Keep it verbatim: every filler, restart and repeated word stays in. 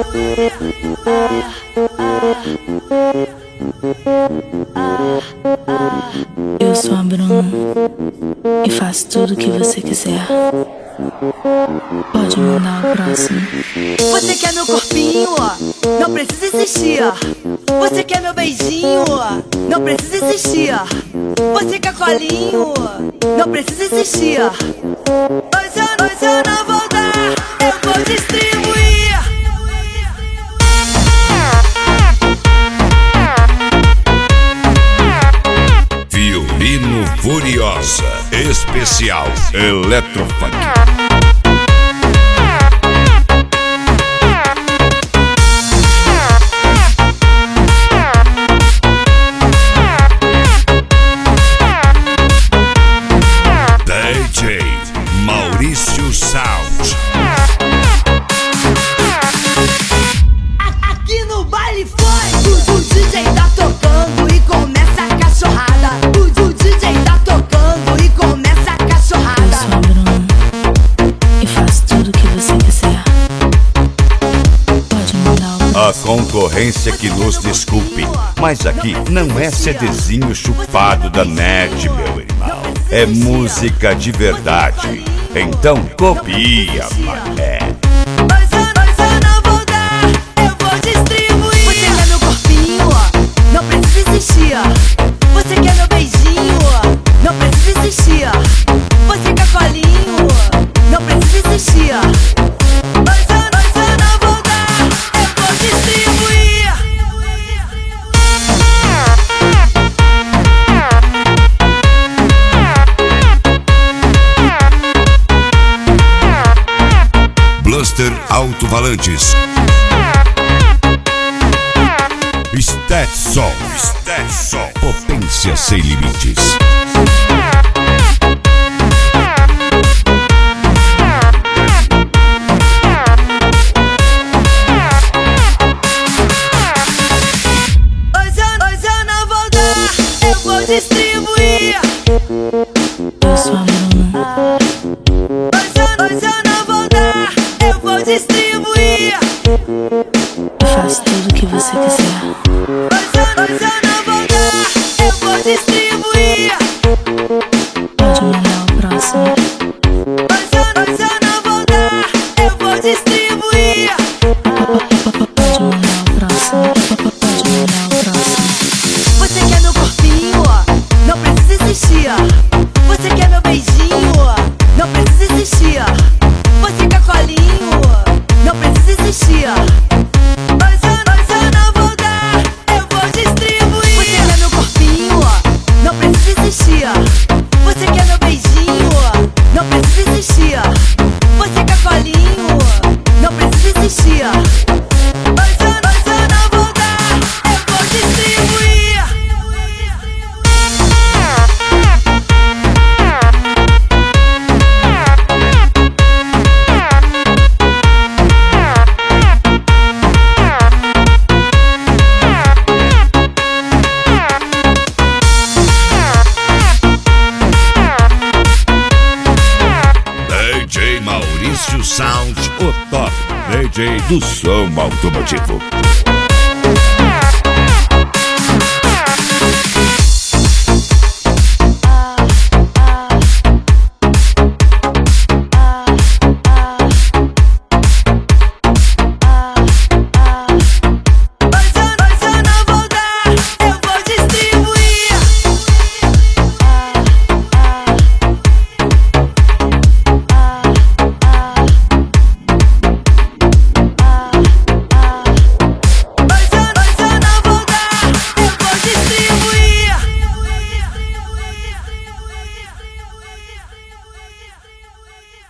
Eu sou a Bruna e faço tudo o que você quiser. Pode mandar o próximo. Você quer meu corpinho, não precisa insistir. Você quer meu beijinho, não precisa insistir. Você quer colinho, não precisa insistir. Hoje eu, hoje eu não vou dar, eu vou distribuir. Violino Furiosa, especial Eletrofunk. D J Maurício Sound. Aqui no baile foi, o, o D J tá tocando e começa a cachorrada. O, o D J tá tocando e começa a cachorrada. Eu sou a Bruna e faço tudo o que você quiser. Pode mandar o próximo. A concorrência que nos desculpe, mas aqui não é CDzinho chupado da net, meu irmão. É música de verdade. Então copia, mané. Mas eu, mas eu não vou dar, eu vou distribuir. Você quer meu corpinho, não precisa insistir. Você quer meu beijinho, não precisa insistir. Você quer colinho, não precisa insistir. Mas eu, mas eu não vou dar, eu vou distribuir. Bluster Alto-Valantes. Stetson. Stetson. Potência sem limites. Hoje eu, hoje eu não vou dar, eu vou distribuir. Eu sou a Bruna Hoje eu, hoje eu não vou dar, eu vou distribuir. e faço tudo o que você quiser. Hoje eu, hoje eu não vou dar, eu vou distribuir. Pode mandar o próximo. Hoje eu, hoje eu não vou dar, eu vou distribuir. Pode mandar o próximo. Pode mandar o próximo. Você quer meu corpinho, não precisa insistir. Você quer meu beijinho, não precisa insistir. Você quer colinho, não precisa insistir. Hoje eu, hoje eu não vou dar, eu vou distribuir. Você quer meu corpinho, não precisa insistir. Você quer meu beijinho, não precisa insistir. Você quer colinho, não precisa insistir. Hoje eu, hoje eu não vou dar, eu vou distribuir. D J Maurício Sound, o top D J do som automotivo.